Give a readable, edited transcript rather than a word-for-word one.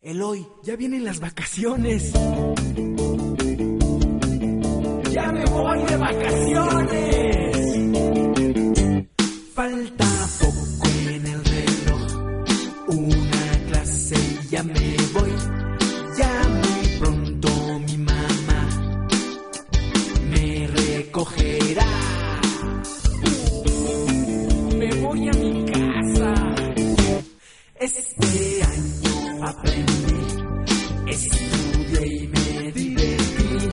Eloy, ya vienen las vacaciones. ¡Ya me voy de vacaciones! Falta poco en el reloj, una clase y ya me voy. Ya muy pronto mi mamá me recogerá. Me voy a mi casa. Este año aprendí